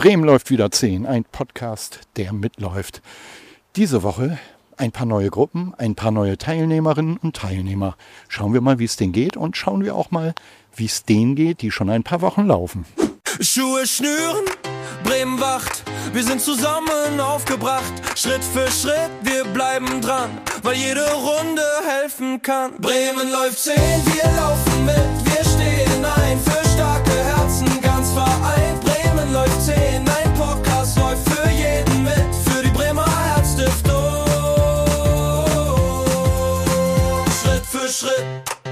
Bremen läuft wieder 10, ein Podcast, der mitläuft. Diese Woche ein paar neue Gruppen, ein paar neue Teilnehmerinnen und Teilnehmer. Schauen wir mal, wie es denen geht und schauen wir auch mal, wie es denen geht, die schon ein paar Wochen laufen. Schuhe schnüren, Bremen wacht, wir sind zusammen aufgebracht. Schritt für Schritt, wir bleiben dran, weil jede Runde helfen kann. Bremen läuft 10, wir laufen mit, wir stehen ein für starke Herzen, ganz vereint. Bremen läuft 10, ein Podcast läuft für jeden mit, für die Bremer Herzstiftung. Schritt für Schritt.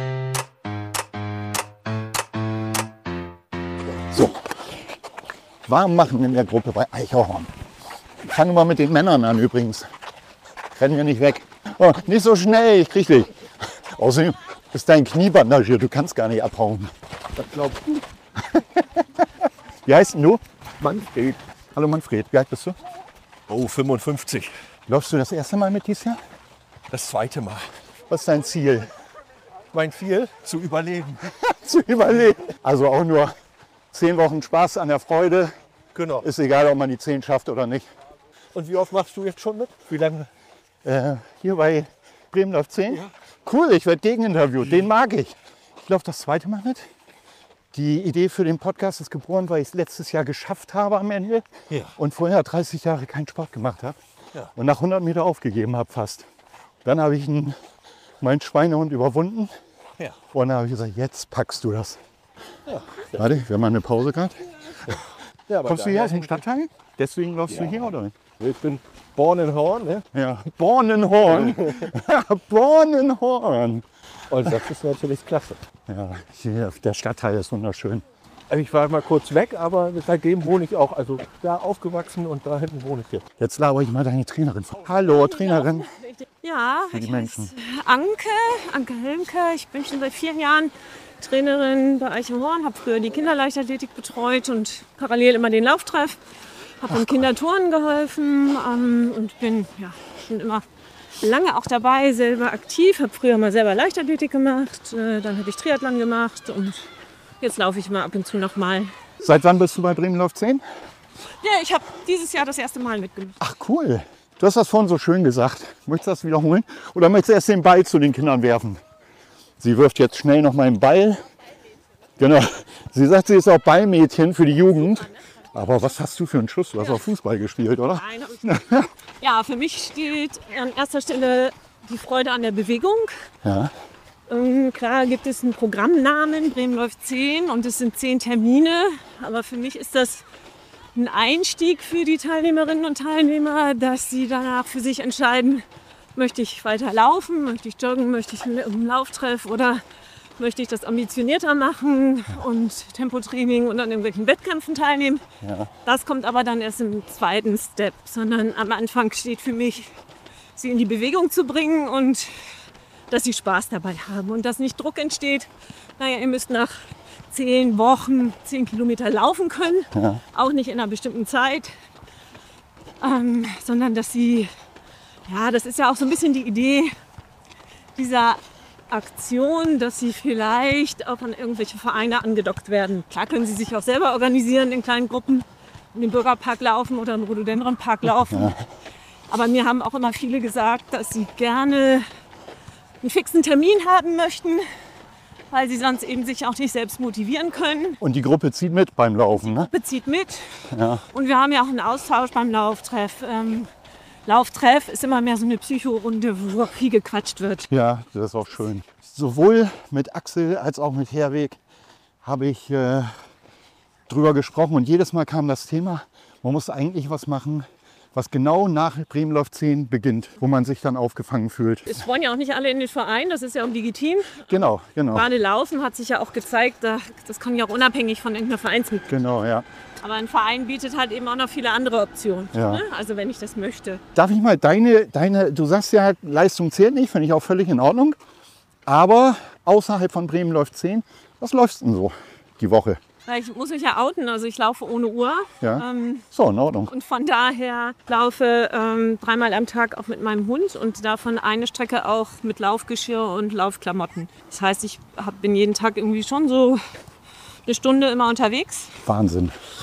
So, warm machen in der Gruppe bei Eicherhorn. Ich fange mal mit den Männern an übrigens. Rennen wir nicht weg. Oh, nicht so schnell, ich krieg dich. Außerdem ist dein Knie bandagiert, du kannst gar nicht abhauen. Das glaubst du? Wie heißt denn du? Manfred. Hallo Manfred, wie alt bist du? Oh, 55. Läufst du das erste Mal mit dieses Jahr? Das zweite Mal. Was ist dein Ziel? Mein Ziel, zu überleben. Zu überleben. Also auch nur 10 Wochen Spaß an der Freude. Genau. Ist egal, ob man die 10 schafft oder nicht. Und wie oft machst du jetzt schon mit? Wie lange? Hier bei Bremen läuft 10. Ja. Cool, ich werde gegeninterviewt. Den mag ich. Ich laufe das zweite Mal mit. Die Idee für den Podcast ist geboren, weil ich es letztes Jahr geschafft habe am Ende. Ja. Und vorher 30 Jahre keinen Sport gemacht habe. Ja. Und nach 100 Meter aufgegeben habe fast. Dann habe ich meinen Schweinehund überwunden. Ja. Und dann habe ich gesagt, jetzt packst du das. Ja. Warte, wir haben mal eine Pause gerade. Ja, aber Kommst du hier aus dem Stadtteil? Deswegen läufst du hier, oder? Ich bin born in Horn, ne? Ja, Bornenhorn. Bornenhorn. Und das ist natürlich klasse. Ja, hier, der Stadtteil ist wunderschön. Also ich war mal kurz weg, aber seitdem wohne ich auch. Also da aufgewachsen und da hinten wohne ich jetzt. Jetzt labere ich mal deine Trainerin vor. Hallo, Trainerin. Ja, Für die ich Menschen. heiße Anke Helmke. Ich bin schon seit 4 Jahren Trainerin bei Eicherhorn, habe früher die Kinderleichtathletik betreut und parallel immer den Lauftreff. Habe im Kinderturnen geholfen und bin ja, schon immer lange auch dabei, selber aktiv. Habe früher mal selber Leichtathletik gemacht, dann habe ich Triathlon gemacht und jetzt laufe ich mal ab und zu noch mal. Seit wann bist du bei Bremen läuft 10? Ja, ich habe dieses Jahr das erste Mal mitgemacht. Ach cool. Du hast das vorhin so schön gesagt. Möchtest du das wiederholen? Oder möchtest du erst den Ball zu den Kindern werfen? Sie wirft jetzt schnell noch mal einen Ball. Genau. Sie sagt, sie ist auch Ballmädchen für die Jugend. Aber was hast du für einen Schuss? Du hast auch Fußball gespielt, oder? Nein, hab ich nicht. Ja, für mich steht an erster Stelle die Freude an der Bewegung. Ja. Klar gibt es einen Programmnamen, Bremen läuft 10 und es sind 10 Termine. Aber für mich ist das ein Einstieg für die Teilnehmerinnen und Teilnehmer, dass sie danach für sich entscheiden, möchte ich weiter laufen, möchte ich joggen, möchte ich einen Lauftreff oder möchte ich das ambitionierter machen und Tempotraining und an irgendwelchen Wettkämpfen teilnehmen. Ja. Das kommt aber dann erst im zweiten Step, sondern am Anfang steht für mich, sie in die Bewegung zu bringen und dass sie Spaß dabei haben und dass nicht Druck entsteht. Naja, ihr müsst nach 10 Wochen 10 Kilometer laufen können, Ja. auch nicht in einer bestimmten Zeit, sondern dass sie, ja, das ist ja auch so ein bisschen die Idee dieser Aktion, dass sie vielleicht auch an irgendwelche Vereine angedockt werden. Klar können sie sich auch selber organisieren in kleinen Gruppen, in den Bürgerpark laufen oder im Rhododendronpark laufen. Ja. Aber mir haben auch immer viele gesagt, dass sie gerne einen fixen Termin haben möchten, weil sie sonst eben sich auch nicht selbst motivieren können. Und die Gruppe zieht mit beim Laufen, ne? Bezieht mit. Ja. Und wir haben ja auch einen Austausch beim Lauftreff. Lauftreff ist immer mehr so eine Psychorunde, wo viel gequatscht wird. Ja, das ist auch schön. Sowohl mit Axel als auch mit Herweg habe ich drüber gesprochen. Und jedes Mal kam das Thema, man muss eigentlich was machen, was genau nach Bremen läuft 10 beginnt, wo man sich dann aufgefangen fühlt. Es wollen ja auch nicht alle in den Verein, das ist ja auch legitim. Genau, genau. Gerade Laufen hat sich ja auch gezeigt, das kann ja auch unabhängig von irgendeiner Vereinsmitglied. Genau, ja. Aber ein Verein bietet halt eben auch noch viele andere Optionen. Ja. Ne? Also wenn ich das möchte. Darf ich mal du sagst ja, Leistung zählt nicht, finde ich auch völlig in Ordnung. Aber außerhalb von Bremen läuft 10, was läufst denn so die Woche? Weil ich muss mich ja outen, also ich laufe ohne Uhr. Ja. So, in Ordnung. Und von daher laufe 3-mal am Tag auch mit meinem Hund und davon eine Strecke auch mit Laufgeschirr und Laufklamotten. Das heißt, ich bin jeden Tag irgendwie schon so eine Stunde immer unterwegs. Wahnsinn.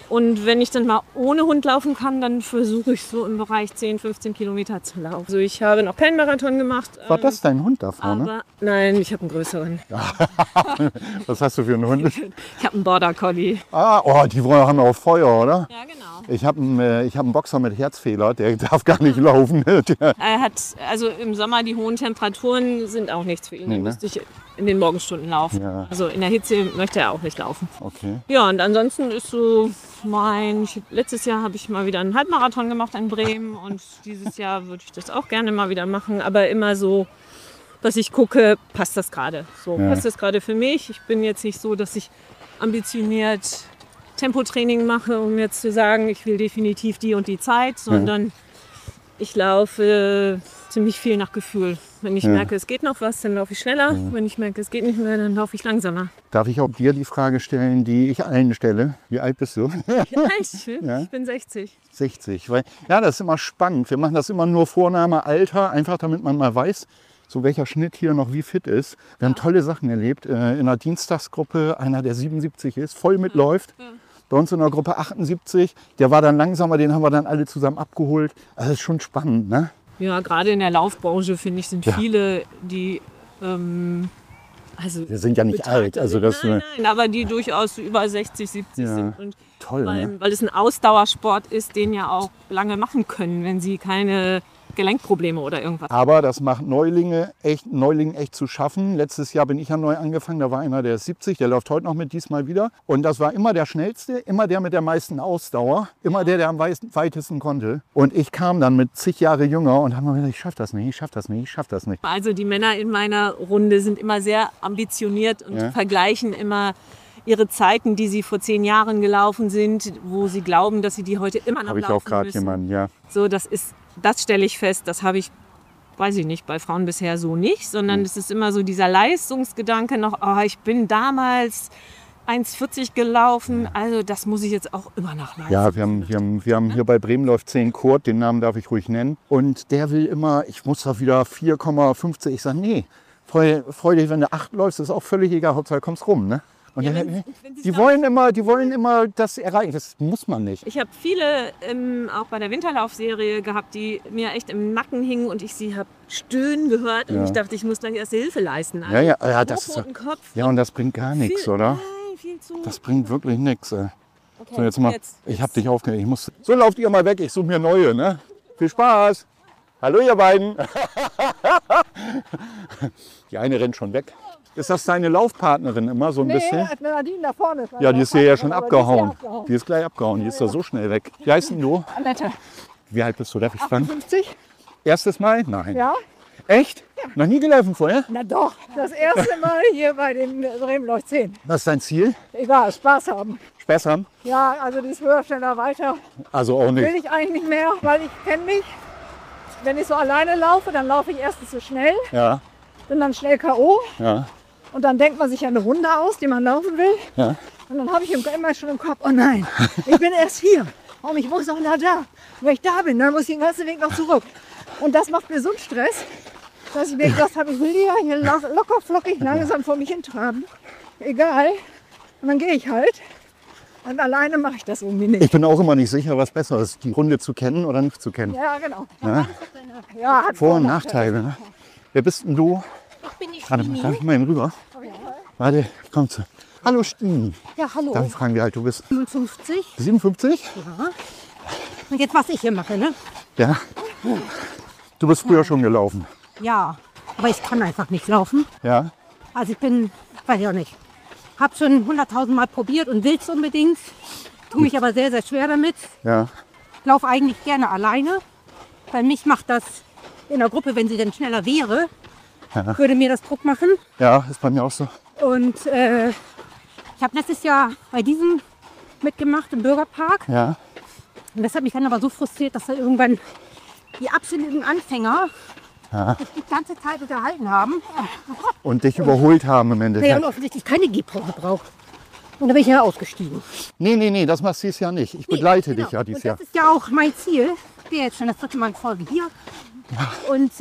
Und wenn ich dann mal ohne Hund laufen kann, dann versuche ich so im Bereich 10, 15 Kilometer zu laufen. Also ich habe noch keinen Marathon gemacht. War das dein Hund da vorne? Aber nein, ich habe einen größeren. Was hast du für einen Hund? Ich habe einen Border Collie. Oh, die haben ja auch Feuer, oder? Ja, genau. Ich habe einen Boxer mit Herzfehler, der darf gar nicht laufen. Er hat, also im Sommer die hohen Temperaturen sind auch nichts für ihn. Nee, Er ne? müsste ich in den Morgenstunden laufen. Ja. Also in der Hitze möchte er auch nicht laufen. Okay. Ja, und ansonsten ist so letztes Jahr habe ich mal wieder einen Halbmarathon gemacht in Bremen und dieses Jahr würde ich das auch gerne mal wieder machen, aber immer so, dass ich gucke, passt das gerade? So, Ja. passt das gerade für mich? Ich bin jetzt nicht so, dass ich ambitioniert Tempotraining mache, um jetzt zu sagen, ich will definitiv die und die Zeit, sondern ich laufe ziemlich viel nach Gefühl. Wenn ich merke, es geht noch was, dann laufe ich schneller. Wenn ich merke, es geht nicht mehr, dann laufe ich langsamer. Darf ich auch dir die Frage stellen, die ich allen stelle? Wie alt bist du? Ich bin 60. 60. Weil, ja, das ist immer spannend. Wir machen das immer nur Vorname, Alter, einfach damit man mal weiß, so welcher Schnitt hier noch wie fit ist. Wir haben tolle Sachen erlebt. In einer Dienstagsgruppe, einer, der 77 ist, voll mitläuft. Bei uns in der Gruppe 78, der war dann langsamer, den haben wir dann alle zusammen abgeholt. Also das ist schon spannend, ne? Ja, gerade in der Laufbranche, finde ich, sind viele, die Wir sind ja nicht alt. Also das, nein, aber die durchaus über 60, 70 Ja. sind. Und toll, ne? weil es ein Ausdauersport ist, den ja auch lange machen können, wenn sie keine Gelenkprobleme oder irgendwas. Aber das macht Neulingen echt zu schaffen. Letztes Jahr bin ich ja neu angefangen, da war einer, der ist 70, der läuft heute noch mit, diesmal wieder. Und das war immer der Schnellste, immer der mit der meisten Ausdauer, immer der am weitesten konnte. Und ich kam dann mit zig Jahre jünger und habe mir gedacht, ich schaffe das nicht, ich schaffe das nicht, ich schaffe das nicht. Also die Männer in meiner Runde sind immer sehr ambitioniert und vergleichen immer ihre Zeiten, die sie vor 10 Jahren gelaufen sind, wo sie glauben, dass sie die heute immer noch Habe ich laufen auch gerade müssen. jemanden, ja. So, das stelle ich fest, das habe ich, weiß ich nicht, bei Frauen bisher so nicht, sondern es ist immer so dieser Leistungsgedanke noch, oh, ich bin damals 1,40 gelaufen, also das muss ich jetzt auch immer noch leisten. Ja, wir haben hier bei Bremen läuft 10 Kurt, den Namen darf ich ruhig nennen. Und der will immer, ich muss da wieder 4,50. Ich sage, nee, freu dich, wenn du 8 läufst, ist auch völlig egal, Hauptsache kommst rum, ne? Und Ja, der, wenn sie die wollen immer das erreichen. Das muss man nicht. Ich habe viele auch bei der Winterlaufserie gehabt, die mir echt im Nacken hingen und ich sie habe stöhnen gehört und ich dachte, ich muss gleich erste Hilfe leisten. Also Ja, das ist hochroten Kopf. ja, und das bringt gar nichts, oder? Nein, viel zu. Das bringt wirklich nichts. Okay, So, jetzt mal, ich habe dich aufgeregt. So, lauft ihr mal weg, ich suche mir neue, ne? Viel Spaß. Hallo ihr beiden. Die eine rennt schon weg. Ist das deine Laufpartnerin immer so ein bisschen? Nadine da vorne. Ist Ja, die ist hier ja schon aber abgehauen. Die ist hier abgehauen. Die ist gleich abgehauen, die ist da so schnell weg. Wie heißt denn du? Annette. Wie alt bist du? Darf ich fragen? 50? Erstes Mal? Nein. Ja? Echt? Noch nie gelaufen vorher? Na doch. Das erste Mal hier bei den Bremen 10. Was ist dein Ziel? Egal, Spaß haben. Spaß haben? Ja, also das höher, schneller, weiter Also auch nicht. will ich eigentlich nicht mehr, weil ich kenne mich. Wenn ich so alleine laufe, dann laufe ich erstens zu schnell, Ja, bin dann schnell K.O. ja, Und dann denkt man sich eine Runde aus, die man laufen will. ja. Und dann habe ich immer schon im Kopf, oh nein, ich bin erst hier. Und ich muss noch da. Wenn ich da bin, dann muss ich den ganzen Weg noch zurück. Und das macht mir so einen Stress, dass ich mir gedacht habe, ich will die ja hier locker flockig langsam vor mich hintraben. Egal. Und dann gehe ich halt. Und alleine mache ich das irgendwie nicht. Ich bin auch immer nicht sicher, was besser ist, die Runde zu kennen oder nicht zu kennen. Ja, genau. Ja. Ja, hat Vor- und Nachteile. Ne? Wer bist denn du? Ich bin die Warte mal, darf ich mal hin rüber? Warte, komm zu. Hallo Stini. Ja, hallo. Darf ich fragen, wie alt du bist? 55. 57? Und jetzt, was ich hier mache, ne? Ja. Du bist früher schon gelaufen. Ja, aber ich kann einfach nicht laufen. Ja. Also ich bin, weiß ich auch nicht, habe schon 100.000 Mal probiert und will es unbedingt. Tue mich aber sehr, sehr schwer damit. Ja. Laufe eigentlich gerne alleine. Weil mich macht das in der Gruppe, wenn sie denn schneller wäre, würde mir das Druck machen. Ja, ist bei mir auch so. Und ich habe letztes Jahr bei diesem mitgemacht im Bürgerpark. Ja. Und das hat mich dann aber so frustriert, dass da irgendwann die absoluten Anfänger sich die ganze Zeit unterhalten haben. Und dich überholt haben im Ja, Endeffekt. und offensichtlich keine Gehpause braucht. Und da bin ich ja ausgestiegen. Nee, das machst du dieses Jahr nicht. Ich begleite dich ja Und dieses das Jahr. ist ja auch mein Ziel. Ich bin jetzt schon das 3. Mal in Folge hier. Und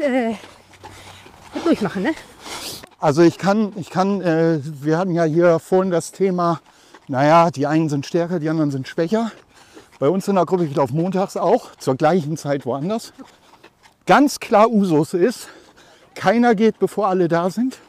durchmachen, ne? Also wir hatten ja hier vorhin das Thema Naja, die einen sind stärker, die anderen sind schwächer. Bei uns in der Gruppe, ich laufe montags auch, zur gleichen Zeit woanders. Ganz klar Usus ist, keiner geht, bevor alle da sind.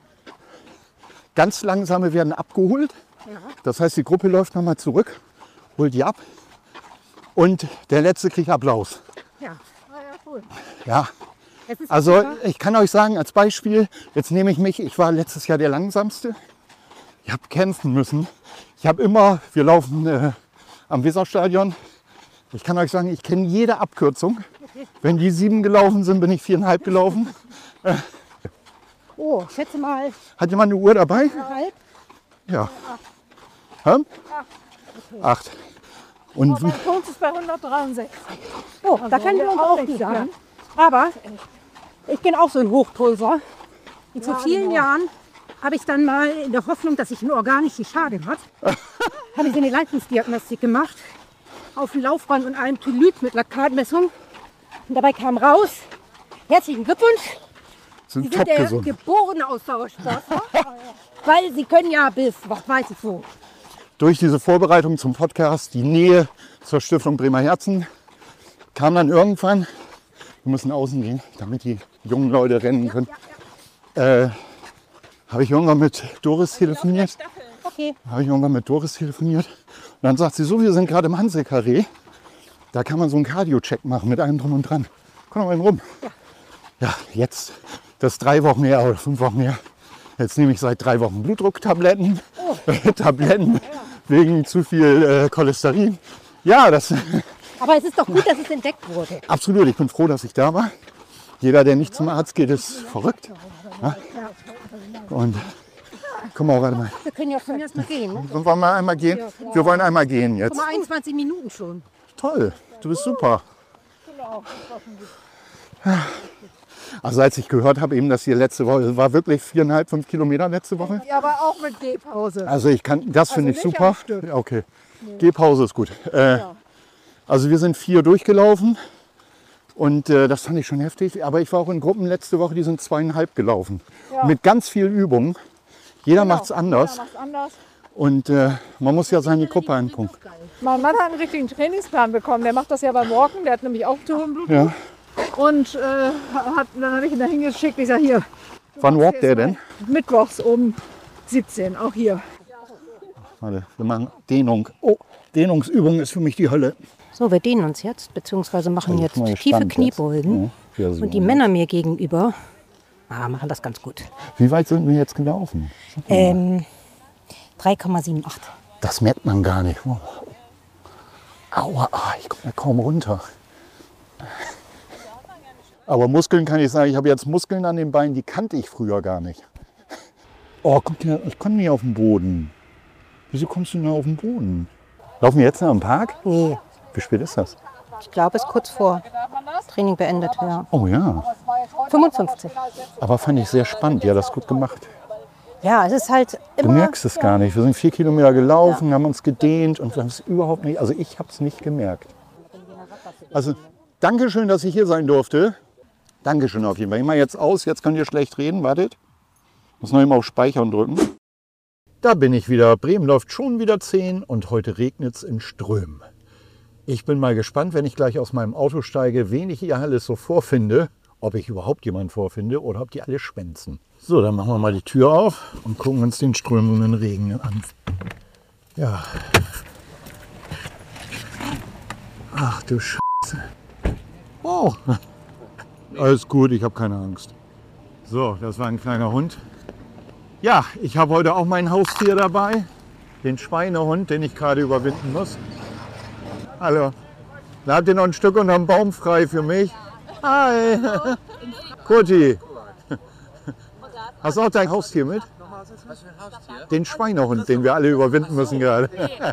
Ganz langsame werden abgeholt. Das heißt, die Gruppe läuft nochmal zurück, holt die ab. Und der Letzte kriegt Applaus. Ja, cool. Ja, also ich kann euch sagen, als Beispiel, jetzt nehme ich mich, ich war letztes Jahr der Langsamste. Ich habe kämpfen müssen. Ich habe immer, wir laufen am Weserstadion. Ich kann euch sagen, ich kenne jede Abkürzung. Wenn die 7 gelaufen sind, bin ich 4,5 gelaufen. Oh, schätze mal. Hat jemand eine Uhr dabei? 1,5. Ja. Hä? 8. Und Mein Punkt ist bei 163. Oh, da kann ich auch nicht sagen. Aber ich bin auch so ein Hochtulser. Und vor vielen Jahren habe ich dann mal in der Hoffnung, dass ich ein organisches Schaden hat, habe ich so eine Leistungsdiagnostik gemacht auf dem Laufband und einem Polyp mit Laktatmessung. Und dabei kam raus, herzlichen Glückwunsch, Sie sind sind der topgesund. geborene Ausdauersportler, weil Sie können ja bis, was weiß ich wo. Durch diese Vorbereitung zum Podcast, die Nähe zur Stiftung Bremer Herzen, kam dann irgendwann, wir müssen außen gehen, damit die jungen Leute rennen können, habe ich irgendwann mit Doris telefoniert. Okay. Und dann sagt sie so, wir sind gerade im Hanse-Karree. Da kann man so einen Cardio-Check machen mit allem drum und dran. Komm mal rum. Ja, jetzt, das ist 3 Wochen her oder 5 Wochen her. Jetzt nehme ich seit 3 Wochen Blutdrucktabletten. Tabletten wegen zu viel Cholesterin. Ja, das Aber es ist doch gut, dass es entdeckt wurde. absolut. Ich bin froh, dass ich da war. Jeder, der nicht zum Arzt geht, ist verrückt. Ja? Und guck mal, warte mal. Wir können ja schon erst mal gehen. Ne? Wollen wir mal einmal gehen? Wir wollen einmal gehen jetzt. Guck mal, 21 Minuten schon. Toll, du bist super. Also als ich gehört habe, eben, dass hier letzte Woche, war wirklich 4,5, 5 Kilometer letzte Woche. Ja, aber auch mit Gehpause. Also ich kann, das finde ich nicht super. am Stück. Okay, Gehpause ist gut. Also wir sind 4 durchgelaufen und das fand ich schon heftig. Aber ich war auch in Gruppen letzte Woche, die sind 2,5 gelaufen. Mit ganz viel Übung. Jeder macht es anders. Jeder macht's anders. Und man muss ja seine Gruppe angucken. Mein Mann hat einen richtigen Trainingsplan bekommen. Der macht das ja beim Walken. Der hat nämlich auch zu hohen Blutdruck. Ja. Und dann habe ich ihn da hingeschickt. Ich sage, hier, Wann walkt der denn? mittwochs um 17, auch hier. Warte, wir machen Dehnung. Oh, Dehnungsübung ist für mich die Hölle. So, wir dehnen uns jetzt, beziehungsweise machen Ich jetzt bin mal tiefe gespannt Kniebeugen. jetzt. Ja, so. Und die Männer mir gegenüber machen das ganz gut. Wie weit sind wir jetzt gelaufen? 3,78. Das merkt man gar nicht. Oh. Aua, ich komme ja kaum runter. Aber Muskeln kann ich sagen, ich habe jetzt Muskeln an den Beinen, die kannte ich früher gar nicht. Oh, guck mal, ich komme nicht auf den Boden. Wieso kommst du denn auf den Boden? Laufen wir jetzt noch im Park? Nee, Wie spät ist das? ich glaube, es ist kurz vor Training beendet. Ja. Oh ja, 55. aber fand ich sehr spannend. Ja, das ist gut gemacht. Ja, es ist halt Du immer... merkst es gar nicht. Wir sind 4 Kilometer gelaufen, haben uns gedehnt und wir haben es überhaupt nicht, also ich habe es nicht gemerkt. Also Dankeschön, dass ich hier sein durfte. Dankeschön auf jeden Fall. Ich mache jetzt aus, jetzt könnt ihr schlecht reden, wartet. Muss noch immer auf Speichern drücken. Da bin ich wieder. Bremen läuft schon wieder 10 und heute regnet es in Strömen. Ich bin mal gespannt, wenn ich gleich aus meinem Auto steige, wen ich hier alles so vorfinde. Ob ich überhaupt jemanden vorfinde oder ob die alle schwänzen. So, dann machen wir mal die Tür auf und gucken uns den strömenden Regen an. Ja. Ach du Scheiße. Oh. Alles gut, ich habe keine Angst. So, das war ein kleiner Hund. Ja, ich habe heute auch mein Haustier dabei. Den Schweinehund, den ich gerade überwinden muss. Hallo. Da habt ihr noch ein Stück unterm Baum frei für mich. Hi. Kurti. Hast du auch dein Haustier mit? Den Schweinehund, den wir alle überwinden müssen gerade.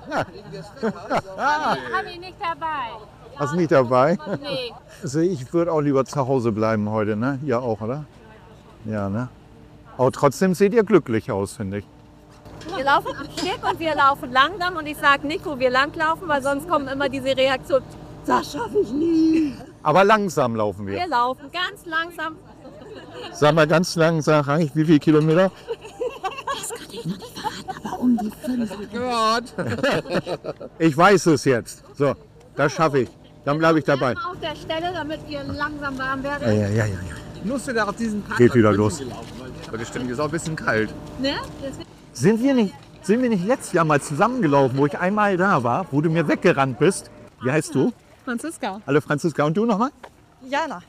Habe ich nicht dabei. Hast du nicht dabei? Nee. Also ich würde auch lieber zu Hause bleiben heute, ne? Ihr auch, oder? Ja, ne? Aber trotzdem seht ihr glücklich aus, finde ich. Wir laufen am Stück und wir laufen langsam und ich sage nicht, wo wir langlaufen, weil sonst kommen immer diese Reaktion, das schaffe ich nie. Aber langsam laufen wir. Wir laufen ganz langsam. Sag mal ganz langsam, wie viele Kilometer? Das kann ich noch nicht verraten, aber um die Ich weiß es jetzt. So, das schaffe ich. Dann bleibe ich dabei. Auf der Stelle, damit ihr langsam warm werdet. Ja. Musst du da auf diesen Park Geht wieder los. Aber das stimmt, ist auch ein bisschen kalt. Ne? Sind wir nicht letztes Jahr mal zusammengelaufen, wo ich einmal da war, wo du mir weggerannt bist? Wie heißt du? Franziska. Hallo Franziska. Und du nochmal? Jana.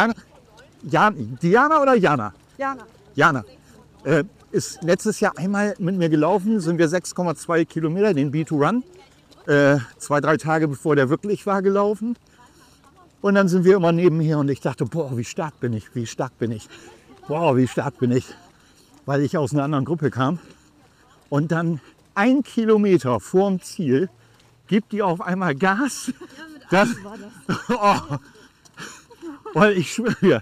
Diana oder Jana? Jana. Jana. Ist letztes Jahr einmal mit mir gelaufen, sind wir 6,2 Kilometer, den B2Run. 2-3 Tage bevor der wirklich war, gelaufen. Und dann sind wir immer nebenher und ich dachte, boah, wie stark bin ich. Boah, wie stark bin ich. Weil ich aus einer anderen Gruppe kam. Und dann 1 Kilometer vorm Ziel gibt die auf einmal Gas. Das, oh, weil ich schwöre,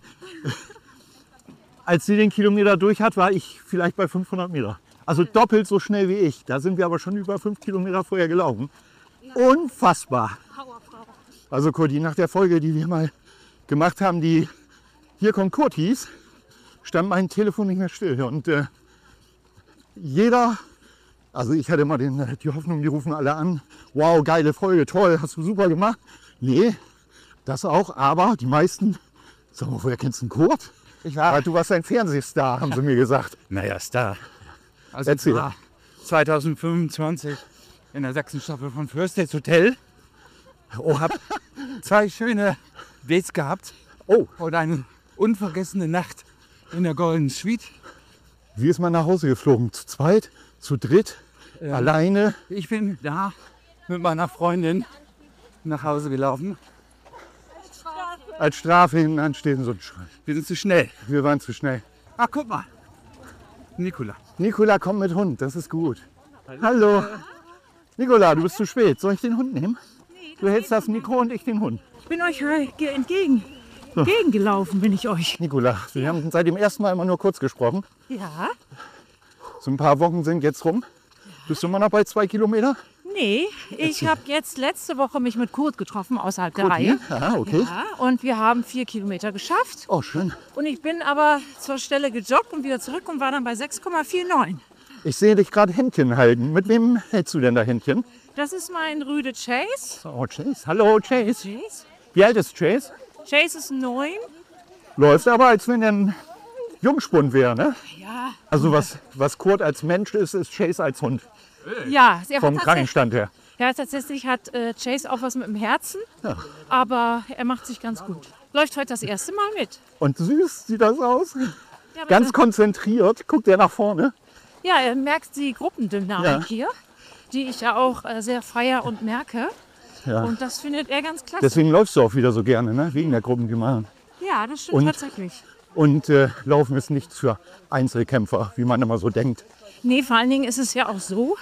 als sie den Kilometer durch hat, war ich vielleicht bei 500 Meter. Also doppelt so schnell wie ich. Da sind wir aber schon über 5 Kilometer vorher gelaufen. Unfassbar. Also Kurt, nach der Folge, die wir mal gemacht haben, die Hier kommt Kurt hieß, stand mein Telefon nicht mehr still. Und jeder, also ich hatte immer die Hoffnung, die rufen alle an. Wow, geile Folge, toll, hast du super gemacht. Nee, das auch, aber die meisten, sag mal, woher kennst du den Kurt? Du warst ein Fernsehstar, haben sie mir gesagt. Naja, Star. Also Erzähl. 2025 in der 6. Staffel von First Dates Hotel. Oh, hab 2 schöne Dates gehabt. Oh. Und eine unvergessene Nacht in der Golden Suite. Wie ist man nach Hause geflogen? Zu zweit? Zu dritt? Alleine? Ich bin da mit meiner Freundin nach Hause gelaufen. Als Strafe hinten anstehen so ein Schrein. Wir sind zu schnell. Wir waren zu schnell. Ach, guck mal. Nikola. Nikola kommt mit Hund, das ist gut. Hallo. Nikola, du bist zu spät. Soll ich den Hund nehmen? Du hältst das Mikro und ich den Hund. Ich bin euch entgegengelaufen, bin ich euch. Nikola, wir haben seit dem ersten Mal immer nur kurz gesprochen. Ja? So ein paar Wochen sind jetzt rum. Bist du immer noch bei 2 Kilometer? Nee, ich habe jetzt letzte Woche mich mit Kurt getroffen, außerhalb der Reihe. Ah, okay. Ja, und wir haben 4 Kilometer geschafft. Oh, schön. Und ich bin aber zur Stelle gejoggt und wieder zurück und war dann bei 6,49. Ich sehe dich gerade Händchen halten. Mit wem hältst du denn da Händchen? Das ist mein Rüde Chase. Oh, Chase. Hallo, Chase. Chase? Wie alt ist Chase? Chase ist 9. Läuft aber, als wenn er ein Jungspund wäre, ne? Ja. Also was Kurt als Mensch ist, ist Chase als Hund. Ja, Vom Krankenstand her. Ja, tatsächlich hat Chase auch was mit dem Herzen, aber er macht sich ganz gut. Läuft heute das erste Mal mit. Und süß sieht das aus. Ja, Ganz konzentriert, guckt er nach vorne. ja, er merkt die Gruppendynamik hier, die ich ja auch sehr feier und merke. Ja. Und das findet er ganz klasse. Deswegen läufst du auch wieder so gerne, ne? Wegen der Gruppendynamik. Ja, das stimmt Und- tatsächlich. Und Laufen ist nichts für Einzelkämpfer, wie man immer so denkt. Nee, vor allen Dingen ist es ja auch so,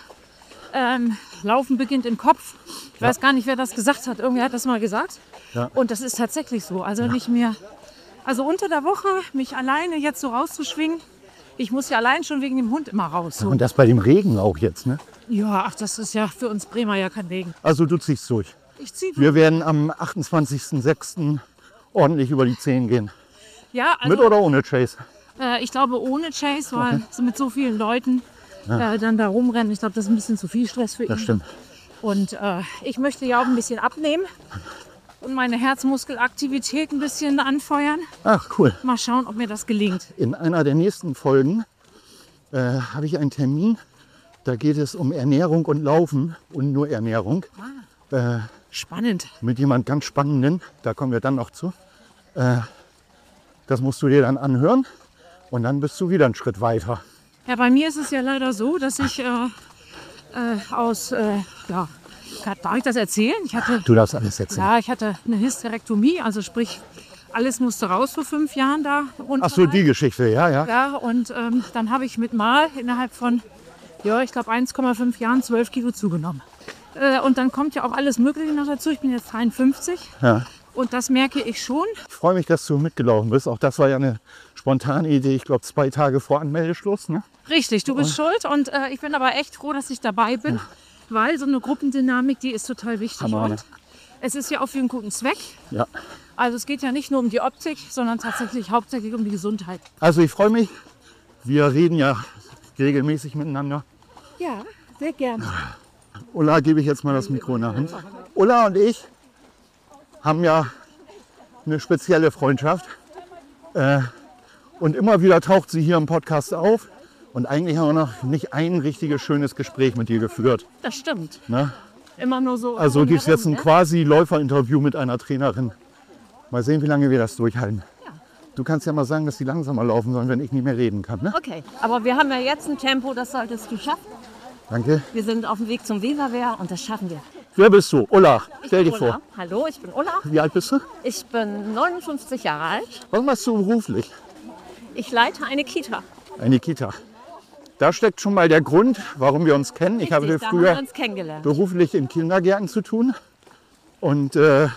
Laufen beginnt im Kopf. Ich weiß gar nicht, wer das gesagt hat. Irgendwer hat das mal gesagt. Ja. Und das ist tatsächlich so. Also nicht mehr, also unter der Woche mich alleine jetzt so rauszuschwingen. Ich muss ja allein schon wegen dem Hund immer raus. So. Und das bei dem Regen auch jetzt, ne? Ja, ach, das ist ja für uns Bremer ja kein Regen. Also du ziehst durch. Ich ziehe Wir werden am 28.06. ordentlich über die 10 gehen. Ja, Mit also oder ohne Chase? ich glaube ohne Chase, weil so mit so vielen Leuten dann da rumrennen, ich glaube, das ist ein bisschen zu viel Stress für ihn. Das stimmt. Und ich möchte ja auch ein bisschen abnehmen und meine Herzmuskelaktivität ein bisschen anfeuern. Ach, cool. Mal schauen, ob mir das gelingt. In einer der nächsten Folgen habe ich einen Termin. Da geht es um Ernährung und Laufen und nur Ernährung. Spannend. Mit jemand ganz Spannenden. Da kommen wir dann noch zu. Das musst du dir dann anhören und dann bist du wieder einen Schritt weiter. Ja, bei mir ist es ja leider so, dass ich darf ich das erzählen? Du darfst alles erzählen. Ja, ich hatte eine Hysterektomie, also sprich, alles musste raus vor 5 Jahren da runter. Ach so, die Geschichte, ja. Ja, und dann habe ich mit Mal innerhalb von, ich glaube 1,5 Jahren 12 Kilo zugenommen. Und dann kommt ja auch alles Mögliche noch dazu. Ich bin jetzt 53 Ja. und das merke ich schon. Ich freue mich, dass du mitgelaufen bist. Auch das war ja eine spontane Idee. Ich glaube, 2 Tage vor Anmeldeschluss. Ne? Richtig, du bist schuld und ich bin aber echt froh, dass ich dabei bin, weil so eine Gruppendynamik, die ist total wichtig. Hammer, ne? Und es ist ja auch für einen guten Zweck. Ja. Also es geht ja nicht nur um die Optik, sondern tatsächlich hauptsächlich um die Gesundheit. Also ich freue mich. Wir reden ja regelmäßig miteinander. Ja. Sehr gerne. Ulla, gebe ich jetzt mal das Mikro in der Hand. Ulla und ich haben ja eine spezielle Freundschaft. Und immer wieder taucht sie hier im Podcast auf. Und eigentlich haben wir noch nicht ein richtiges schönes Gespräch mit ihr geführt. Das stimmt. Ne? Immer nur so. Also gibt es jetzt ein ne? quasi Läuferinterview mit einer Trainerin. Mal sehen, wie lange wir das durchhalten. Ja. Du kannst ja mal sagen, dass die langsamer laufen sollen, wenn ich nicht mehr reden kann. Ne? Okay, aber wir haben ja jetzt ein Tempo, das solltest du schaffen. Danke. Wir sind auf dem Weg zum Weserwehr und das schaffen wir. Wer bist du? Ulla, stell dich Ulla. vor. Hallo, ich bin Ulla. Wie alt bist du? Ich bin 59 Jahre alt. Was machst du beruflich? Ich leite eine Kita. Eine Kita. Da steckt schon mal der Grund, warum wir uns kennen. Ich habe Richtig, da früher haben wir uns kennengelernt. beruflich in Kindergärten zu tun. Und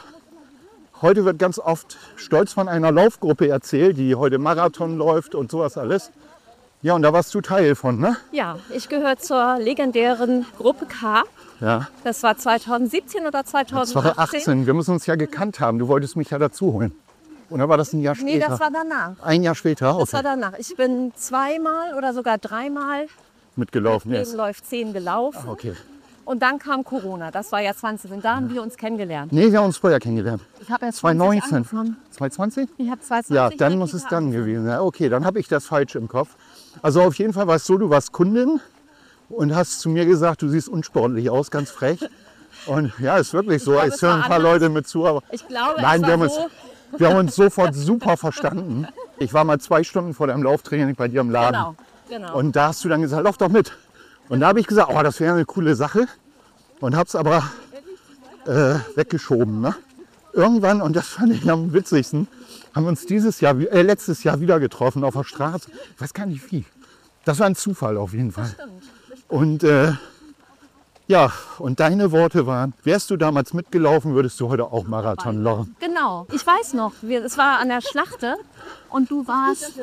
heute wird ganz oft stolz von einer Laufgruppe erzählt, die heute Marathon läuft und sowas alles. Ja, und da warst du Teil von, ne? Ja, ich gehöre zur legendären Gruppe K. Ja. Das war 2017 oder 2018? 2018. Wir müssen uns ja gekannt haben. Du wolltest mich ja dazu holen. Oder war das ein Jahr später? Nee, das war danach. Ein Jahr später? Das war Okay. danach. Ich bin zweimal oder sogar dreimal Mitgelaufen Leben jetzt. läuft 10 gelaufen. Okay. Und dann kam Corona. Das war ja 20. Da haben wir uns kennengelernt. Nee, wir haben uns vorher kennengelernt. Ich habe ja 2019. angefangen. 2020? Ich habe 2020 Ja, in dann der muss es Kita dann gewesen sein. Okay, dann habe ich das falsch im Kopf. Also auf jeden Fall war es so, du warst Kundin und hast zu mir gesagt, du siehst unsportlich aus, ganz frech. Und ja, ist wirklich so. glaube, Es es hören war ein paar anders. Leute mit zu. Aber Ich glaube, nein, es wir war haben, so. wir haben uns sofort super verstanden. Ich war mal 2 Stunden vor deinem Lauftraining bei dir im Laden. Genau. Und da hast du dann gesagt, lauf doch mit. Und da habe ich gesagt, oh, das wäre eine coole Sache. Und habe es aber weggeschoben. Ne? Irgendwann, und das fand ich am witzigsten, haben wir uns letztes Jahr wieder getroffen auf der Straße. Ich weiß gar nicht wie. Das war ein Zufall auf jeden Fall. Und ja, und deine Worte waren, wärst du damals mitgelaufen, würdest du heute auch Marathon laufen. Genau. Ich weiß noch, es war an der Schlachte und du warst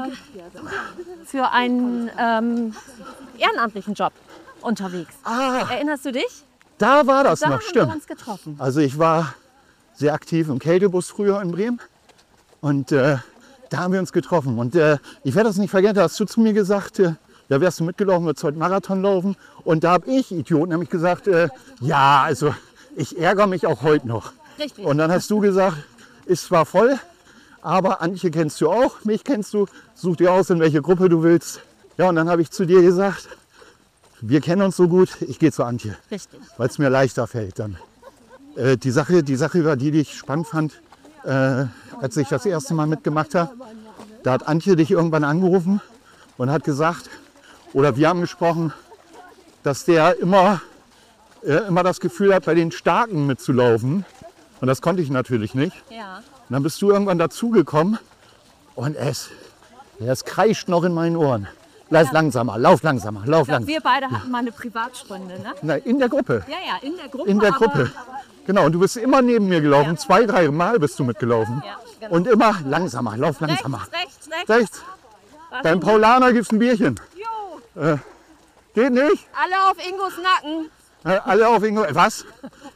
für einen ehrenamtlichen Job unterwegs. Erinnerst du dich? Da war das Da noch, haben wir stimmt. uns getroffen. Also ich war sehr aktiv im Kältebus früher in Bremen und da haben wir uns getroffen. Und ich werde das nicht vergessen, da hast du zu mir gesagt, ja, wärst du mitgelaufen, würdest heute Marathon laufen. Und da habe ich, Idiot, nämlich gesagt, ja, also ich ärgere mich auch heute noch. Richtig. Und dann hast du gesagt, ist zwar voll, aber Antje kennst du auch, mich kennst du, such dir aus, in welche Gruppe du willst. Ja, und dann habe ich zu dir gesagt, wir kennen uns so gut, ich gehe zu Antje, Richtig. weil es mir leichter fällt dann. Die Sache, über die ich spannend fand, als ich das erste Mal mitgemacht habe, da hat Antje dich irgendwann angerufen und hat gesagt, oder wir haben gesprochen, dass der immer das Gefühl hat, bei den Starken mitzulaufen. Und das konnte ich natürlich nicht. Ja. Und dann bist du irgendwann dazugekommen und es kreischt noch in meinen Ohren. Lauf langsamer, lauf langsamer, lauf langsamer. Wir beide hatten mal eine Privatstunde, ne? Na, in der Gruppe. Ja, in der Gruppe. In der aber- Gruppe. Genau, und du bist immer neben mir gelaufen. 2, 3 Mal bist du mitgelaufen. Ja, genau. Und immer langsamer, lauf langsamer. Rechts. Rechts. Beim Paulaner gibt es ein Bierchen. Jo, Geht nicht? alle auf Ingos Nacken. Alle auf Ingo. Was?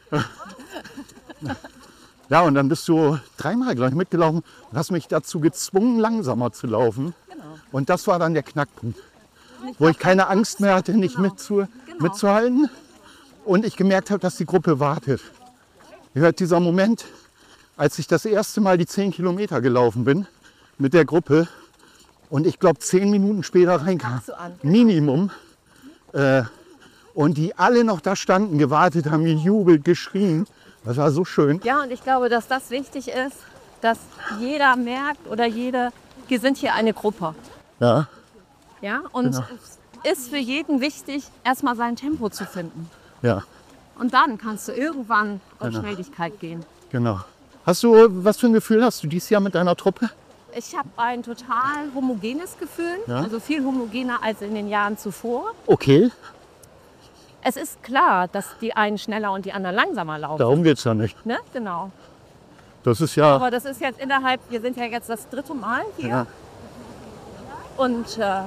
Ja, und dann bist du 3 Mal gleich mitgelaufen und hast mich dazu gezwungen, langsamer zu laufen. Genau. Und das war dann der Knackpunkt, wo ich keine Angst mehr hatte, nicht mitzuhalten. Und ich gemerkt habe, dass die Gruppe wartet. Dieser Moment, als ich das erste Mal die 10 Kilometer gelaufen bin mit der Gruppe und ich glaube 10 Minuten später reinkam, Minimum, und die alle noch da standen, gewartet haben, gejubelt, geschrien. Das war so schön. Ja, und ich glaube, dass das wichtig ist, dass jeder merkt oder jede, wir sind hier eine Gruppe. Ja, Ja, und Genau. es ist für jeden wichtig, erstmal sein Tempo zu finden. ja, Und dann kannst du irgendwann auf Genau. Schnelligkeit gehen. genau. Was für ein Gefühl hast du dieses Jahr mit deiner Truppe? Ich habe ein total homogenes Gefühl, Ja. also viel homogener als in den Jahren zuvor. Okay, Es ist klar, dass die einen schneller und die anderen langsamer laufen. darum geht es ja nicht. Ne? Genau. Das ist ja, Aber das ist jetzt wir sind ja jetzt das 3. Mal hier. Ja. Und